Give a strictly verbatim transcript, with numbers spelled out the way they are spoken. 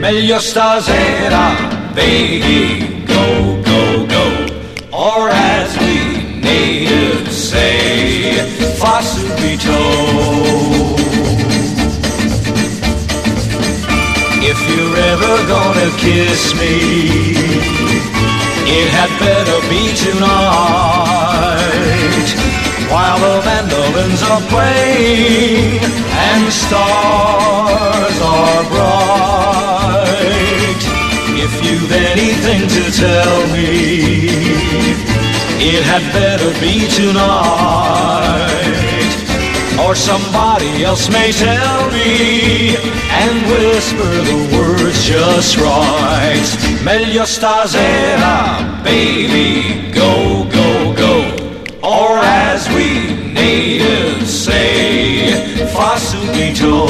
Meglio stasera, baby, go, go, go. Or as we natives say, fa subito. If you're ever gonna kiss me, it had better be tonight, while the mandolins are playing and stars are bright. If you've anything to tell me, it had better be tonight, or somebody else may tell me and whisper the words just right. Meglio stasera, baby, go, go, go. Or as we natives say, fa subito.